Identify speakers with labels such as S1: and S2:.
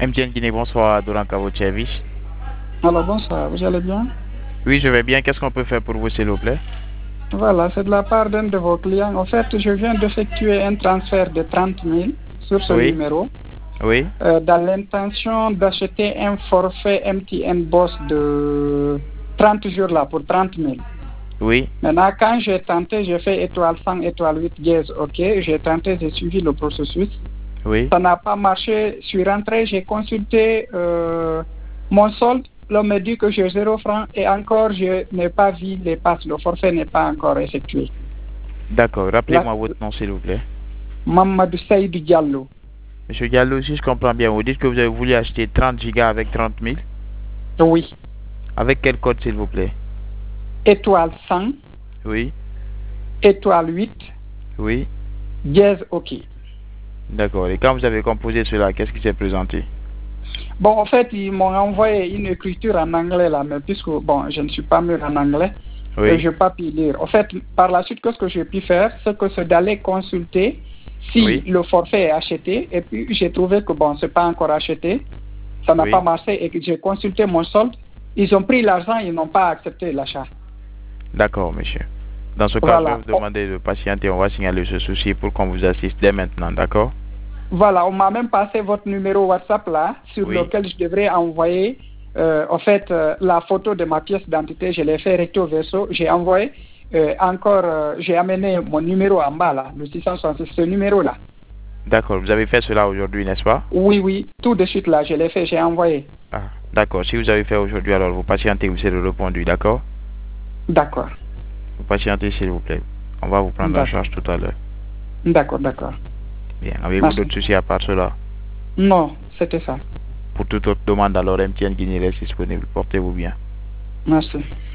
S1: MTN Guinée, bonsoir, Doran Kavochevic.
S2: Alors bonsoir, vous allez bien?
S1: Oui, je vais bien. Qu'est-ce qu'on peut faire pour vous, s'il vous plaît?
S2: Voilà, c'est de la part d'un de vos clients. En fait, je viens d'effectuer un transfert de 30 000 sur ce
S1: Oui,
S2: numéro
S1: oui,
S2: dans l'intention d'acheter un forfait MTN Boss de 30 jours là pour 30 000.
S1: oui,
S2: Maintenant, quand j'ai tenté, j'ai fait étoile 100, étoile 8, dièse, ok. J'ai tenté, j'ai suivi le processus.
S1: oui.
S2: Ça n'a pas marché. Je suis rentré, j'ai consulté mon solde. L'homme me dit que j'ai 0 francs et encore, je n'ai pas vu les passes. Le forfait n'est pas encore effectué.
S1: D'accord.
S2: Là,
S1: Rappelez-moi votre nom, s'il vous plaît.
S2: Mamadou Saïdou Diallo.
S1: Monsieur Diallo, si je comprends bien, vous dites que vous avez voulu acheter 30 gigas avec 30 000.
S2: Oui.
S1: Avec quel code, s'il vous plaît?
S2: Étoile 100,
S1: Oui,
S2: étoile 8,
S1: oui.
S2: dièse, ok.
S1: D'accord. Et quand vous avez composé cela, qu'est-ce qui s'est présenté?
S2: Bon, en fait, ils m'ont envoyé une écriture en anglais là, mais puisque, bon, je ne suis pas mûr en anglais,
S1: Oui,
S2: je n'ai pas pu lire. En fait, par la suite, qu'est-ce que j'ai pu faire? C'est d'aller consulter si
S1: oui,
S2: le forfait est acheté, et puis j'ai trouvé que, bon, c'est pas encore acheté, ça n'a
S1: oui.
S2: pas marché, et que j'ai consulté mon solde. Ils ont pris l'argent, ils n'ont pas accepté l'achat.
S1: D'accord, monsieur. Dans ce cas, je vais
S2: Voilà.
S1: vous demander de patienter. On va signaler ce souci pour qu'on vous assiste dès maintenant, d'accord?
S2: Voilà, on m'a même passé votre numéro WhatsApp là, sur
S1: Oui,
S2: lequel je devrais envoyer, en fait, la photo de ma pièce d'identité. Je l'ai fait recto verso. J'ai envoyé encore, j'ai amené mon numéro en bas là, le 666, ce numéro là.
S1: d'accord. Vous avez fait cela aujourd'hui, n'est-ce pas?
S2: Oui, oui, tout de suite là, je l'ai fait, j'ai envoyé.
S1: Ah, d'accord. Si vous avez fait aujourd'hui, alors vous patientez, vous serez répondu, d'accord?
S2: D'accord,
S1: Vous patientez, s'il vous plaît. On va vous prendre en
S2: d'accord,
S1: charge tout à l'heure.
S2: d'accord, d'accord.
S1: Bien. Avez-vous
S2: Merci.
S1: d'autres soucis à part cela?
S2: Non, c'était ça.
S1: Pour toute autre demande, alors MTN Guinée reste disponible. Portez-vous bien.
S2: Merci.